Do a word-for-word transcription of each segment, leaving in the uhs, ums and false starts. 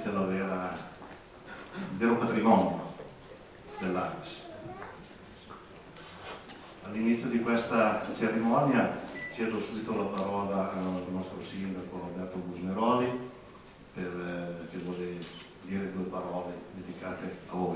veramente la vera, il vero patrimonio dell'Avis. All'inizio di questa cerimonia cedo subito la parola al nostro sindaco Alberto Busmeroli per, eh, che vuole dire due parole dedicate a voi.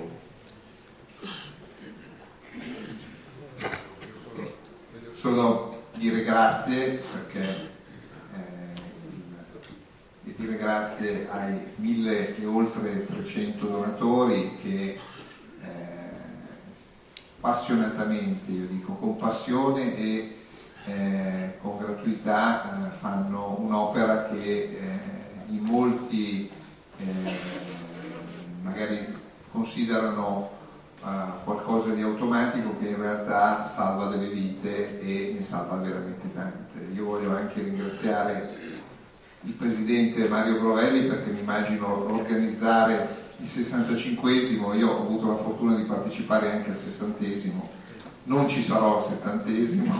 Voglio solo dire grazie perché eh, e dire grazie ai mille e oltre trecento donatori che eh, appassionatamente, io dico con passione e eh, con gratuità eh, fanno un'opera che eh, in molti eh, magari considerano uh, qualcosa di automatico, che in realtà salva delle vite e ne salva veramente tante. Io voglio anche ringraziare il presidente Mario Grovelli, perché mi immagino organizzare il sessantacinquesimo, io ho avuto la fortuna di partecipare anche al sessantesimo, non ci sarò al settantesimo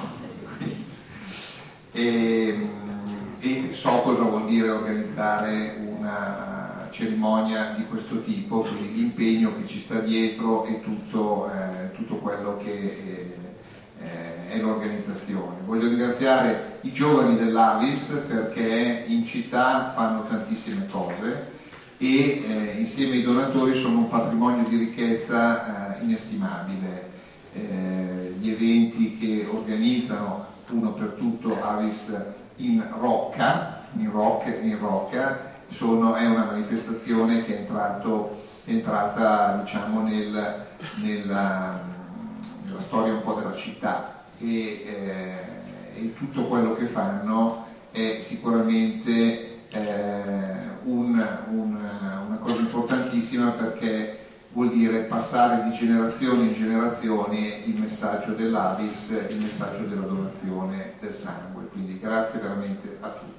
e, e so cosa vuol dire organizzare una cerimonia di questo tipo, quindi l'impegno che ci sta dietro e tutto, eh, tutto quello che eh, è l'organizzazione. Voglio ringraziare i giovani dell'Avis perché in città fanno tantissime cose e eh, insieme ai donatori sono un patrimonio di ricchezza eh, inestimabile. Eh, gli eventi che organizzano, uno per tutto Avis in Rocca, in Rocca, in Rocca sono, è una manifestazione che è, entrato, è entrata diciamo, nel, nella, nella storia un po' della città e, eh, e tutto quello che fanno è sicuramente eh, un, un, una cosa importantissima, perché vuol dire passare di generazione in generazione il messaggio dell'Avis, il messaggio della donazione del sangue. Quindi grazie veramente a tutti.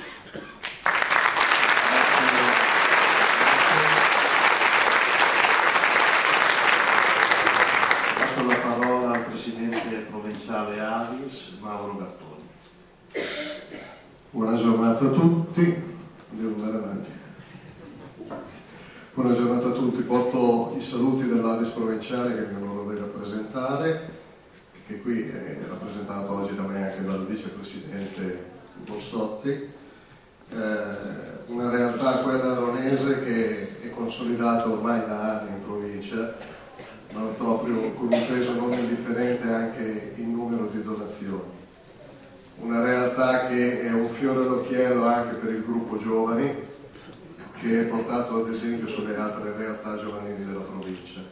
Passo la parola al presidente provinciale Avis, Mauro Gattoni. Buona giornata a tutti. Devo andare avanti. Buona giornata a tutti, porto i saluti dell'Avis provinciale che mi onoro di rappresentare, che qui è rappresentato oggi da me anche dal vicepresidente Bossotti. Eh, una realtà, quella aronese, che è consolidata ormai da anni in provincia, ma proprio con un peso non indifferente anche in numero di donazioni. Una realtà che è un fiore all'occhiello anche per il gruppo giovani, che è portato ad esempio sulle altre realtà giovanili della provincia.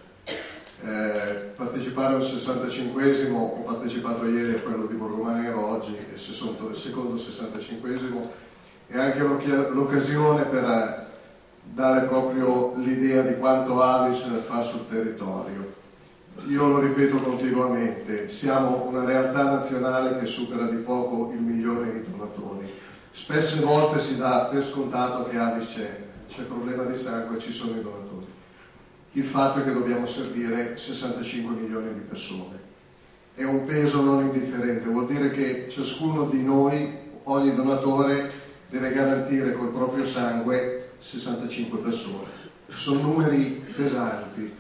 Eh, partecipare al sessantacinquesimo, ho partecipato ieri a quello di Borgomanero, oggi è il secondo sessantacinquesimo, è anche l'occasione per dare proprio l'idea di quanto Avis fa sul territorio. Io lo ripeto continuamente, siamo una realtà nazionale che supera di poco il milione di donatori. Spesse volte si dà per scontato che Avis c'è, c'è problema di sangue, ci sono i donatori. Il fatto è che dobbiamo servire sessantacinque milioni di persone. È un peso non indifferente, vuol dire che ciascuno di noi, ogni donatore, deve garantire col proprio sangue sessantacinque persone. Sono numeri pesanti.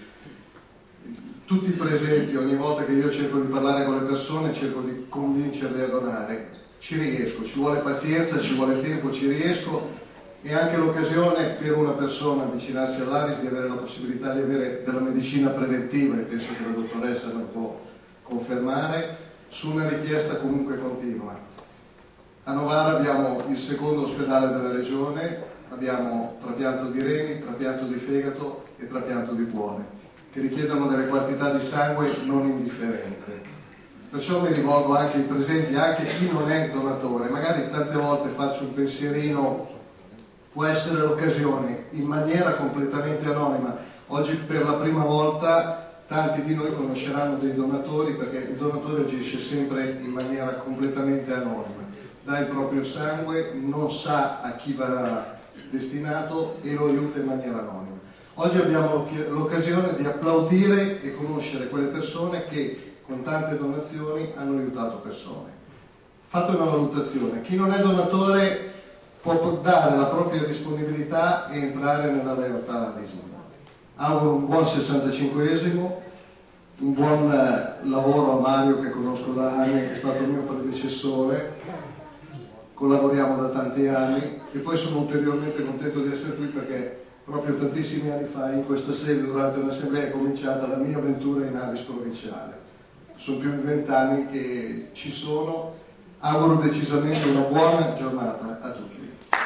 Tutti presenti, ogni volta che io cerco di parlare con le persone, cerco di convincerle a donare. Ci riesco, ci vuole pazienza, ci vuole tempo, ci riesco. E anche l'occasione per una persona avvicinarsi all'Avis di avere la possibilità di avere della medicina preventiva, e penso che la dottoressa lo può confermare, su una richiesta comunque continua. A Novara abbiamo il secondo ospedale della regione, abbiamo trapianto di reni, trapianto di fegato e trapianto di cuore, che richiedono delle quantità di sangue non indifferenti. Perciò mi rivolgo anche ai presenti, anche a chi non è donatore. Magari tante volte faccio un pensierino, può essere l'occasione, in maniera completamente anonima. Oggi per la prima volta tanti di noi conosceranno dei donatori, perché il donatore agisce sempre in maniera completamente anonima, dà il proprio sangue, non sa a chi va destinato e lo aiuta in maniera anonima. Oggi abbiamo l'occasione di applaudire e conoscere quelle persone che con tante donazioni hanno aiutato persone. Fate una valutazione: chi non è donatore può dare la propria disponibilità e entrare nella realtà visiva. Auguro un buon sessantacinquesimo, un buon lavoro a Mario, che conosco da anni, che è stato il mio predecessore, collaboriamo da tanti anni, e poi sono ulteriormente contento di essere qui perché proprio tantissimi anni fa in questa sede, durante l'assemblea, è cominciata la mia avventura in Avis provinciale. Sono più di vent'anni che ci sono. Auguro decisamente una buona giornata a tutti.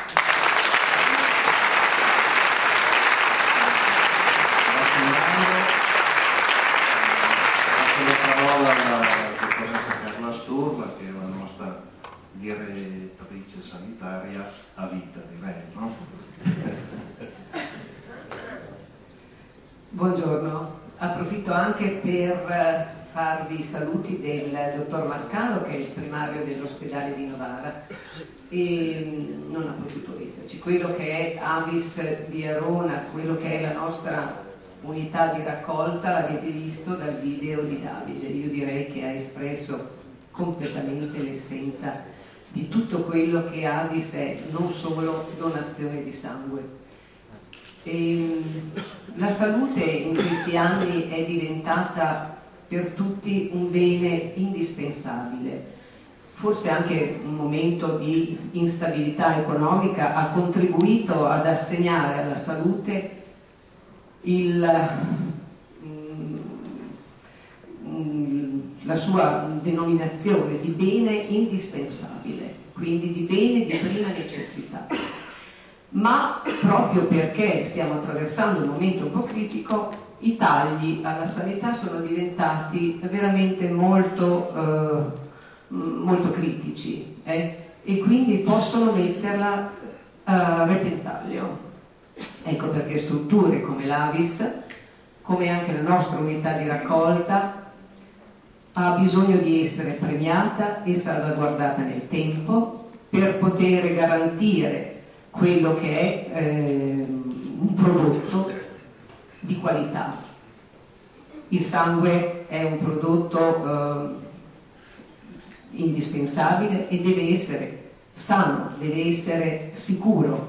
Che è la nostra direttrice sanitaria a vita, direi, no? Buongiorno, approfitto anche per farvi i saluti del dottor Mascaro, che è il primario dell'ospedale di Novara, e non ha potuto esserci. Quello che è Avis di Arona, quello che è la nostra unità di raccolta, l'avete visto dal video di Davide. Io direi che ha espresso completamente l'essenza di tutto quello che Avis è, non solo donazione di sangue. E la salute in questi anni è diventata per tutti un bene indispensabile. Forse anche un momento di instabilità economica ha contribuito ad assegnare alla salute il la sua denominazione di bene indispensabile, quindi di bene di prima necessità. Ma proprio perché stiamo attraversando un momento un po' critico, i tagli alla sanità sono diventati veramente molto, eh, molto critici eh? e quindi possono metterla a repentaglio. Ecco perché strutture come l'Avis, come anche la nostra unità di raccolta, ha bisogno di essere premiata e salvaguardata nel tempo per poter garantire quello che è eh, un prodotto di qualità. Il sangue è un prodotto eh, indispensabile e deve essere sano, deve essere sicuro,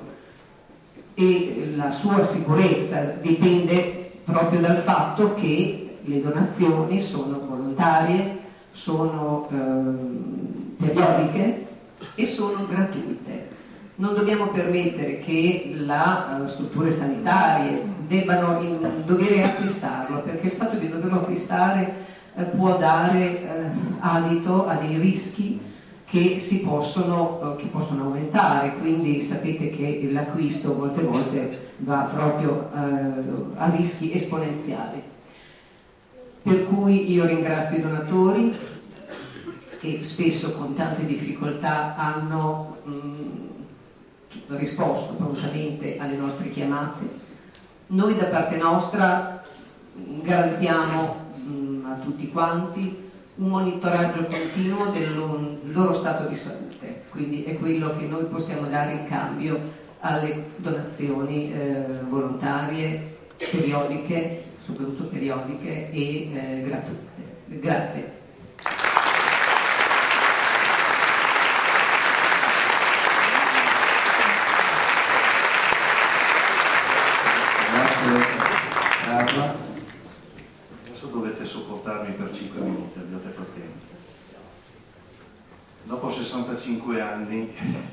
e la sua sicurezza dipende proprio dal fatto che le donazioni sono volontarie, sono eh, periodiche e sono gratuite. Non dobbiamo permettere che le uh, strutture sanitarie debbano in, dover acquistarlo, perché il fatto di doverlo acquistare eh, può dare eh, adito a dei rischi che si possono, eh, che possono aumentare. Quindi sapete che l'acquisto molte volte va proprio eh, a rischi esponenziali. Per cui io ringrazio i donatori che spesso con tante difficoltà hanno mh, risposto prontamente alle nostre chiamate. Noi da parte nostra mh, garantiamo mh, a tutti quanti un monitoraggio continuo del loro, loro stato di salute, quindi è quello che noi possiamo dare in cambio alle donazioni eh, volontarie, periodiche, soprattutto periodiche e eh, gratuite. Grazie. Grazie. Carla. Adesso dovete sopportarmi per cinque minuti, abbiate pazienza. Dopo sessantacinque anni,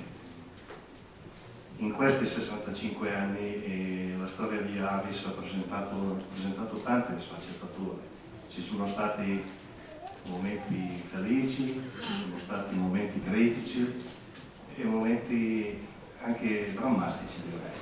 in questi sessantacinque anni eh, la storia di Avis ha presentato, presentato tante sfaccettature. Ci sono stati momenti felici, ci sono stati momenti critici e momenti anche drammatici, direi.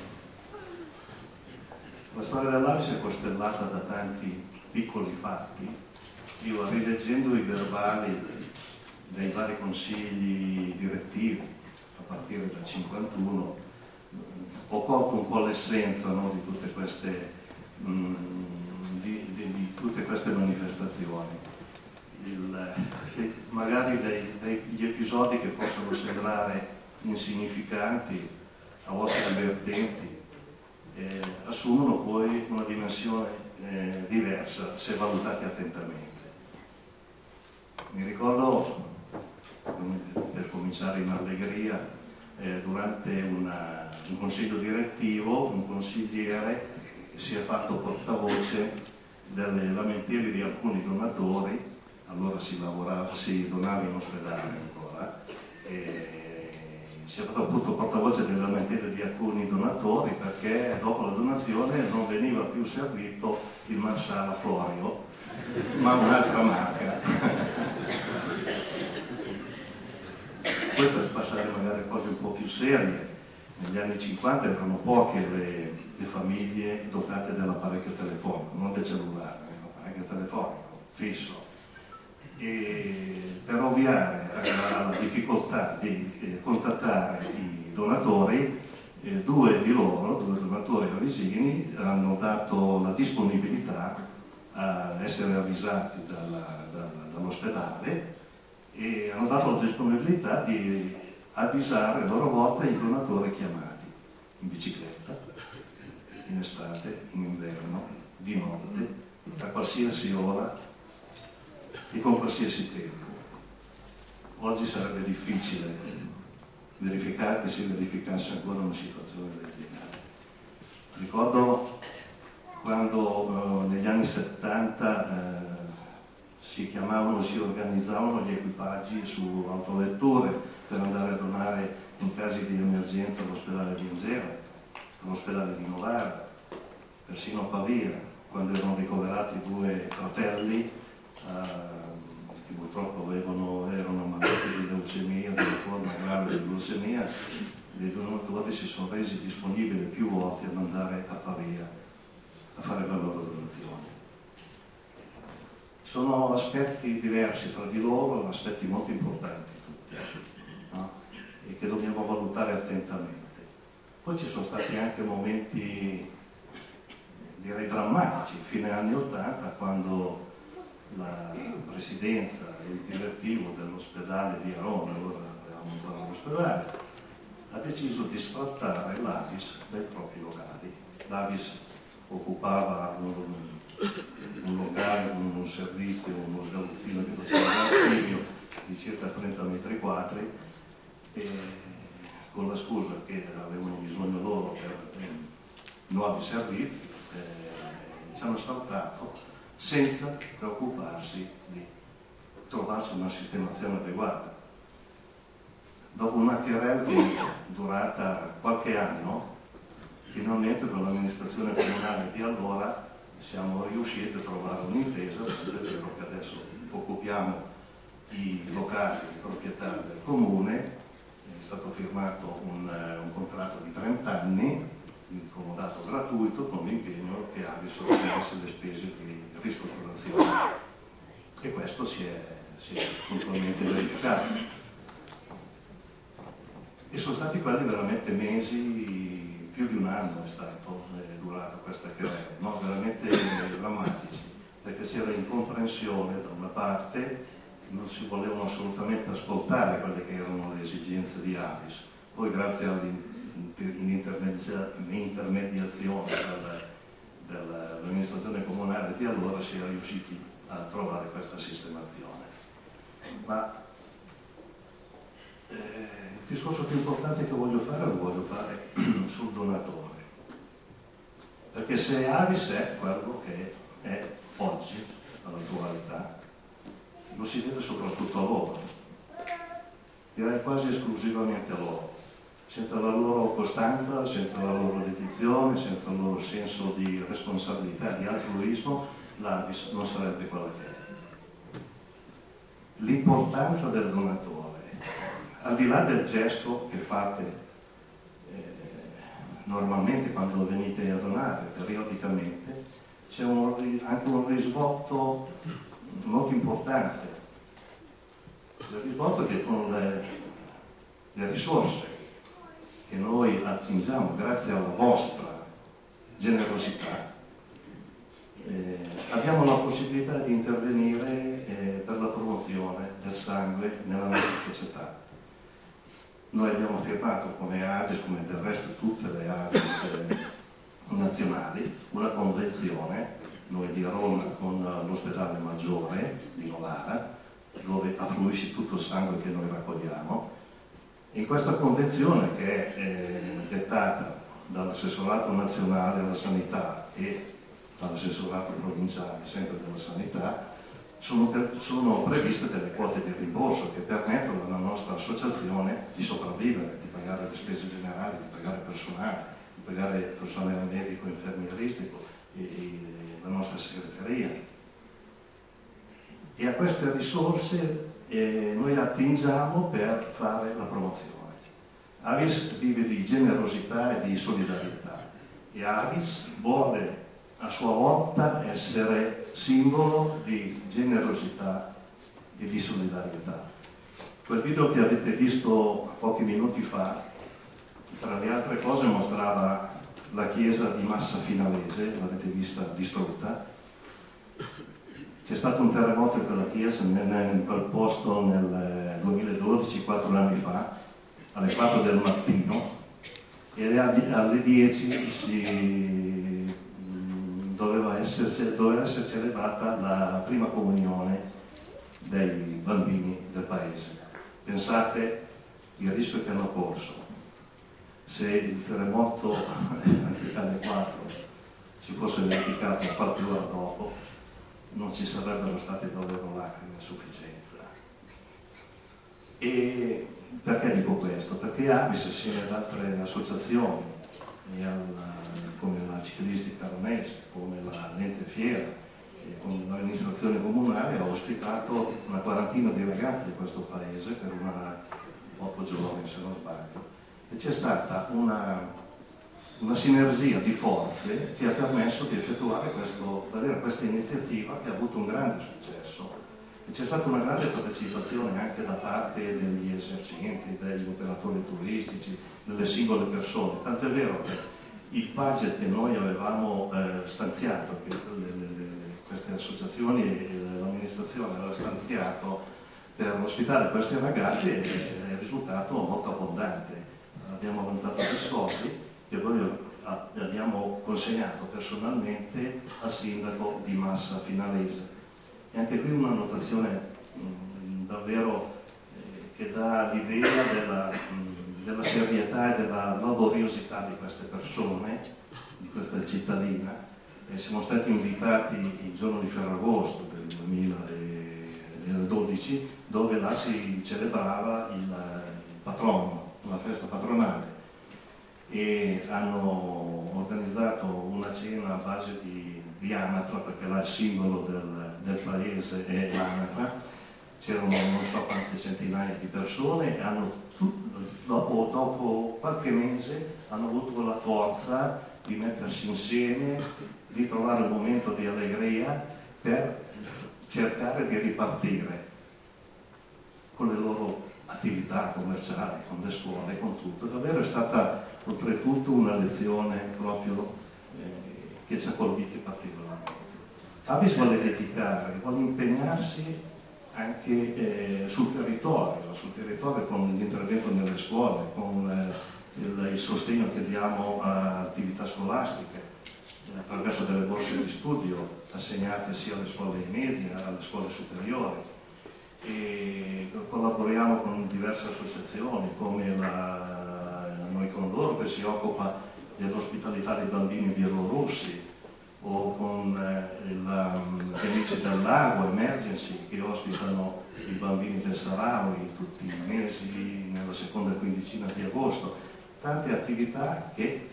La storia dell'Avis è costellata da tanti piccoli fatti. Io, rileggendo i verbali dei vari consigli direttivi a partire dal cinquantuno, ho colto un po' l'essenza, no, di tutte queste mh, di, di, di tutte queste manifestazioni. Il, magari dei, degli episodi che possono sembrare insignificanti, a volte divertenti, eh, assumono poi una dimensione eh, diversa se valutati attentamente. Mi ricordo, per cominciare in allegria, eh, durante una, un consiglio direttivo un consigliere si è fatto portavoce delle lamentele di alcuni donatori, allora si lavorava, si donava in ospedale ancora, e si è fatto appunto portavoce delle lamentele di alcuni donatori perché dopo la donazione non veniva più servito il Marsala Florio, ma un'altra marca. Poi per passare magari a cose un po' più serie, negli anni cinquanta erano poche le, le famiglie dotate dell'apparecchio telefonico, non del cellulare, l'apparecchio telefonico fisso. E per ovviare alla difficoltà di eh, contattare i donatori, eh, due di loro, due donatori avesini, hanno dato la disponibilità a essere avvisati dalla, dalla, dall'ospedale e hanno dato la disponibilità di avvisare a loro volta i donatori chiamati in bicicletta, in estate, in inverno, di notte, a qualsiasi ora e con qualsiasi tempo. Oggi sarebbe difficile verificare che si verificasse ancora una situazione del genere. Ricordo quando eh, negli anni settanta eh, si chiamavano, si organizzavano gli equipaggi su autovetture per andare a donare in casi di emergenza all'ospedale di Inzera, all'ospedale di Novara, persino a Pavia, quando erano ricoverati due fratelli eh, che purtroppo avevano, erano malati di leucemia, di una forma grave di leucemia. I donatori si sono resi disponibili più volte ad andare a Pavia a fare la loro donazione. Sono aspetti diversi tra di loro, aspetti molto importanti tutti, no? E che dobbiamo valutare attentamente. Poi ci sono stati anche momenti, direi drammatici, fine anni ottanta, quando la presidenza e il direttivo dell'ospedale di Arona, allora eravamo ancora all'ospedale, ha deciso di sfrattare l'A V I S dai propri locali. L'A V I S occupava un, un locale, un, un servizio, uno sgabuzzino che faceva l'archivio di circa trenta metri quadri, e con la scusa che avevano bisogno loro per eh, nuovi servizi, eh, ci hanno sfrattato senza preoccuparsi di trovarsi una sistemazione adeguata. Dopo una querela durata qualche anno, finalmente con l'amministrazione comunale di allora siamo riusciti a trovare un'intesa, è vero che adesso occupiamo i locali di proprietà del comune, è stato firmato un, un contratto di trenta anni, un comodato gratuito, con l'impegno che ha di sostenere le spese di ristrutturazione. E questo si è, si è puntualmente verificato. E sono stati quelli veramente mesi, più di un anno è stato è durata questa querela, no? Veramente drammatici, perché c'era incomprensione da una parte, non si volevano assolutamente ascoltare quelle che erano le esigenze di A V I S. Poi grazie all'intermediazione dell'amministrazione comunale di allora si è riusciti a trovare questa sistemazione. Ma eh, il discorso più importante che voglio fare lo voglio fare sul donatore, perché se A V I S è quello che è oggi, all'attualità, lo si deve soprattutto a loro, direi quasi esclusivamente a loro. Senza la loro costanza, senza la loro dedizione, senza il loro senso di responsabilità, di altruismo, l'A V I S non sarebbe quella che è. L'importanza del donatore, al di là del gesto che fate eh, normalmente quando venite a donare, periodicamente, c'è un, anche un risvolto molto importante. Il risvolto che con le, le risorse che noi attingiamo grazie alla vostra generosità, eh, abbiamo la possibilità di intervenire eh, per la promozione del sangue nella nostra società. Noi abbiamo firmato come A V I S, come del resto tutte le A V I S eh, nazionali, una convenzione, noi di Roma con l'ospedale maggiore di Novara, dove affluisce tutto il sangue che noi raccogliamo, In questa convenzione, che è eh, dettata dall'assessorato nazionale alla sanità e dall'assessorato provinciale sempre della sanità, sono, sono previste delle quote di rimborso che permettono alla nostra associazione di sopravvivere, di pagare le spese generali, di pagare personale, di pagare personale medico, infermieristico e, e la nostra segreteria. E a queste risorse eh, noi attingiamo per fare la promozione. Avis vive di generosità e di solidarietà e Avis vuole a sua volta essere simbolo di generosità e di solidarietà. Quel video che avete visto pochi minuti fa, tra le altre cose, mostrava la chiesa di Massa Finalese, l'avete vista distrutta. C'è stato un terremoto in quella chiesa, in quel posto nel duemiladodici, quattro anni fa, alle quattro del mattino, e alle dieci si doveva essere, doveva essere celebrata la prima comunione dei bambini del paese. Pensate il rischio che hanno corso. Se il terremoto, anziché alle quattro, si fosse verificato qualche ora dopo, non ci sarebbero state davvero lacrime a sufficienza. E perché dico questo? Perché Avis, assieme ad altre associazioni, e alla, come la ciclistica Aronese, come la Lente Fiera, e come l'amministrazione comunale, ha ospitato una quarantina di ragazzi di questo paese per una otto giorni, se non sbaglio. E c'è stata una, una sinergia di forze che ha permesso di effettuare questo, di avere questa iniziativa che ha avuto un grande successo. E c'è stata una grande partecipazione anche da parte degli esercenti, degli operatori turistici, delle singole persone. Tanto è vero che il budget che noi avevamo eh, stanziato, che le, le, le, queste associazioni e l'amministrazione aveva stanziato per ospitare questi ragazzi, è, è risultato molto abbondante. Abbiamo avanzato dei soldi che poi abbiamo consegnato personalmente al sindaco di Massa Finalese. E anche qui una notazione mh, davvero eh, che dà l'idea della, mh, della serietà e della laboriosità di queste persone, di questa cittadina. E siamo stati invitati il giorno di Ferragosto del duemiladodici, dove là si celebrava il, il patrono, una festa patronale, e hanno organizzato una cena a base di, di anatra, perché là il simbolo del, del paese è l'anatra. C'erano non so quante centinaia di persone e hanno, dopo, dopo qualche mese hanno avuto la forza di mettersi insieme, di trovare un momento di allegria per cercare di ripartire con le loro attività commerciali, con le scuole, con tutto. Davvero è stata oltretutto una lezione proprio eh, che ci ha colpiti particolarmente. Avis vuole dedicare, vuole impegnarsi anche eh, sul territorio, sul territorio con l'intervento nelle scuole, con eh, il, il sostegno che diamo a attività scolastiche, eh, attraverso delle borse di studio assegnate sia alle scuole medie, alle scuole superiori. E collaboriamo con diverse associazioni come la Noi con loro, che si occupa dell'ospitalità dei bambini bielorussi, o con eh, il, um, gli Amici del Lago, Emergency, che ospitano i bambini del Saharawi tutti i mesi nella seconda quindicina di agosto. Tante attività che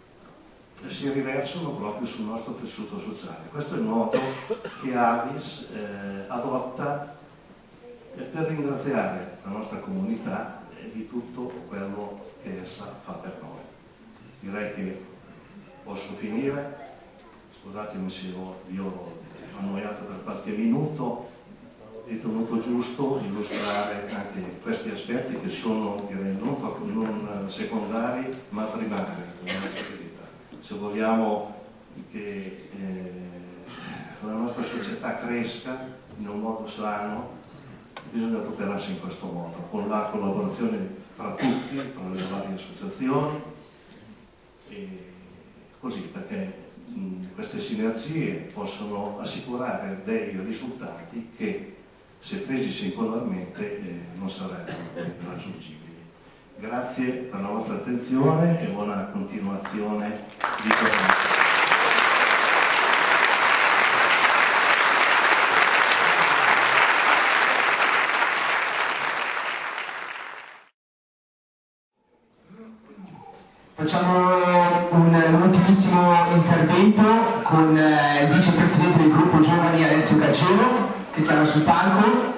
si riversano proprio sul nostro tessuto sociale. Questo è il modo che Avis eh, adotta per ringraziare la nostra comunità di tutto quello che essa fa per noi. Direi che posso finire, scusatemi se vi ho annoiato per qualche minuto, ho ritenuto giusto illustrare anche questi aspetti che sono, direi, non, non secondari ma primari della nostra vita. Se vogliamo che eh, la nostra società cresca in un modo sano, bisogna adoperarsi in questo modo, con la collaborazione tra tutti, tra le varie associazioni, e così, perché mh, queste sinergie possono assicurare dei risultati che, se presi singolarmente, eh, non sarebbero raggiungibili. Grazie per la vostra attenzione e buona continuazione di giornata. Facciamo un, un ultimissimo intervento con eh, il vicepresidente del gruppo Giovani Alessio Caccero, che chiama sul palco.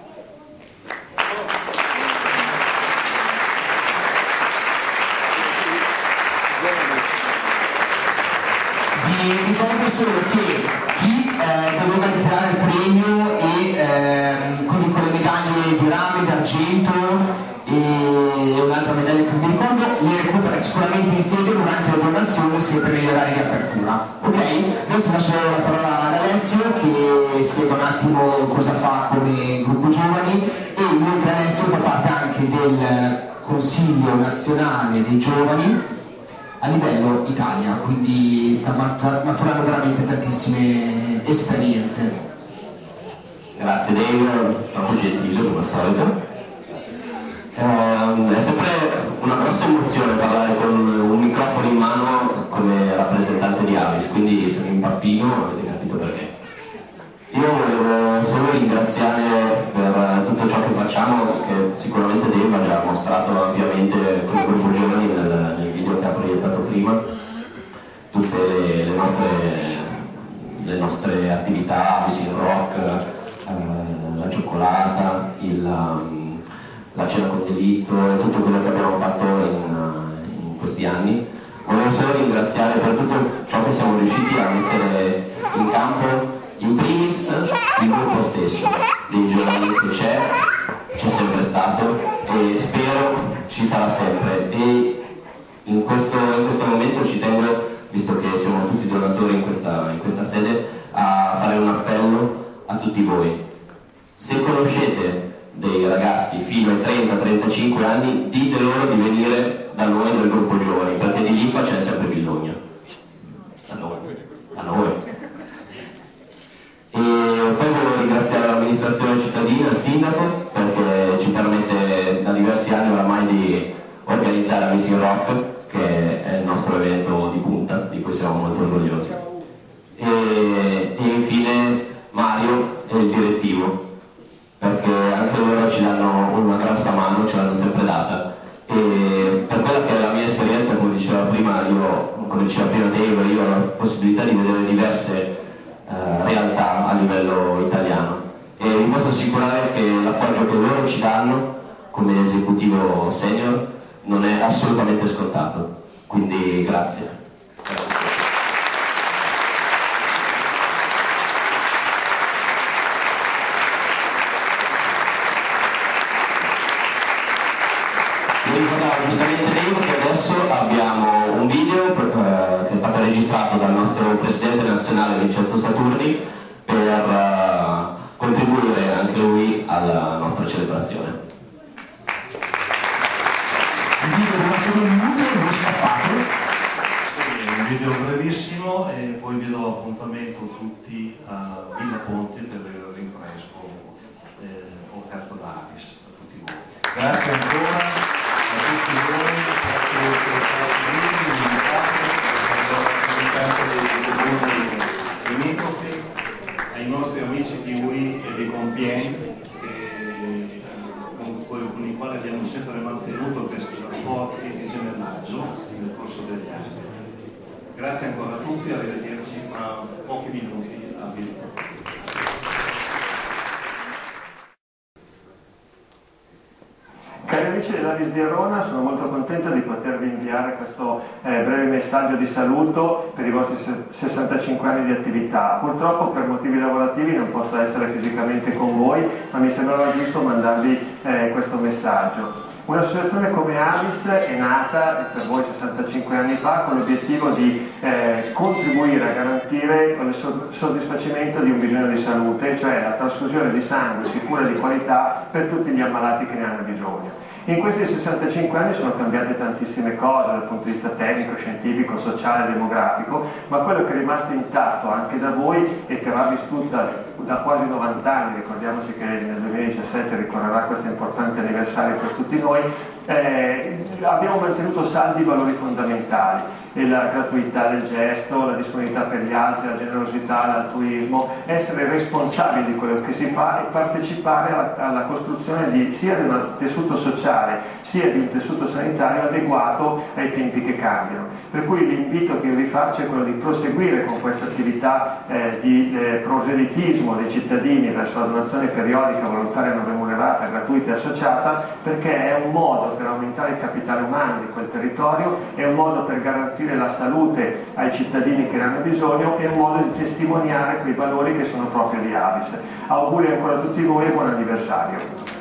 Vi ricordo solo che chi eh, doveva ritirare il premio e eh, quindi con le medaglie di rame, d'argento e un'altra medaglia che mi ricordo, le recupera sicuramente in sede durante la donazione, sempre negli orari di apertura. Ok? Adesso lascio la parola ad Alessio che spiega un attimo cosa fa come gruppo giovani, e inoltre Alessio fa parte anche del Consiglio Nazionale dei Giovani a livello Italia, quindi sta maturando veramente tantissime esperienze. Grazie Dave, troppo gentile come al solito. Eh, è sempre una grossa emozione parlare con un microfono in mano come rappresentante di Avis, quindi se mi impappino avete capito perché. Io volevo solo ringraziare per tutto ciò che facciamo, che sicuramente Dave ha già mostrato ampiamente come gruppo giovani nel, nel video che ha proiettato prima, tutte le, le, nostre, le nostre attività, Avis in Rock, eh, la cioccolata, il... la cena con delitto e tutto quello che abbiamo fatto in, in questi anni. Volevo solo ringraziare per tutto ciò che siamo riusciti a mettere in campo, in primis il gruppo stesso, dei giovani che c'è, c'è sempre stato e spero ci sarà sempre. E in questo, in questo momento ci tengo, visto che siamo tutti donatori in questa, in questa sede, a fare un appello a tutti voi. Se conoscete dei ragazzi fino ai trenta trentacinque anni, dite loro di venire da noi del gruppo giovani, perché di linfa c'è sempre bisogno. Da noi. Da noi. E poi volevo ringraziare l'amministrazione cittadina, il sindaco, perché ci permette da diversi anni oramai di organizzare Avis in Rock, che è il nostro evento di punta, di cui siamo molto orgogliosi. E, e infine Mario e il direttivo, perché anche loro ci danno una grossa mano, ce l'hanno sempre data, e per quella che è la mia esperienza, come diceva prima, io, come diceva prima Dave, io ho la possibilità di vedere diverse eh, realtà a livello italiano e vi posso assicurare che l'appoggio che loro ci danno come esecutivo senior non è assolutamente scontato, quindi grazie. Grazie. Giustamente Dave che adesso abbiamo un video eh, che è stato registrato dal nostro presidente nazionale Vincenzo Saturni per uh, contribuire anche lui alla nostra celebrazione. Il video di una seconda minuto e non scappate. Sì, un video brevissimo e poi vi do appuntamento tutti a Villa Ponte per il rinfresco eh, offerto da Avis a tutti voi. Grazie ancora. A tutti voi, grazie dei microfi, ai nostri amici kiwi e dei Compiègne che, con, con i quali abbiamo sempre mantenuto questi rapporti di gemellaggio nel corso degli anni. Grazie ancora a tutti, arrivederci fra pochi minuti a Villa. Cari amici dell'Avis di Arona, sono molto contento di potervi inviare questo eh, breve messaggio di saluto per i vostri sessantacinque anni di attività. Purtroppo per motivi lavorativi non posso essere fisicamente con voi, ma mi sembrava giusto mandarvi eh, questo messaggio. Un'associazione come Avis è nata per voi sessantacinque anni fa con l'obiettivo di eh, contribuire a garantire il soddisfacimento di un bisogno di salute, cioè la trasfusione di sangue sicura e di qualità per tutti gli ammalati che ne hanno bisogno. In questi sessantacinque anni sono cambiate tantissime cose dal punto di vista tecnico, scientifico, sociale, demografico, ma quello che è rimasto intatto anche da voi e che va vissuta da quasi novanta anni, ricordiamoci che nel duemiladiciassette ricorrerà questo importante anniversario per tutti noi, eh, abbiamo mantenuto saldi i valori fondamentali, e la gratuità del gesto, la disponibilità per gli altri, la generosità, l'altruismo, essere responsabili di quello che si fa e partecipare alla, alla costruzione di, sia di un tessuto sociale sia di un tessuto sanitario adeguato ai tempi che cambiano. Per cui l'invito che io vi faccio è quello di proseguire con questa attività eh, di eh, proselitismo dei cittadini verso la donazione periodica, volontaria, non remunerata, gratuita e associata, perché è un modo per aumentare il capitale umano di quel territorio, è un modo per garantire la salute ai cittadini che ne hanno bisogno, è un modo di testimoniare quei valori che sono proprio di Avis. Auguri ancora a tutti voi e buon anniversario.